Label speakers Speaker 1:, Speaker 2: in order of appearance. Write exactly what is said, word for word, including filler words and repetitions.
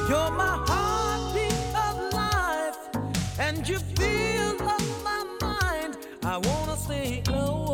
Speaker 1: You're my heartbeat of life, and you feel on my mind. I wanna stay close.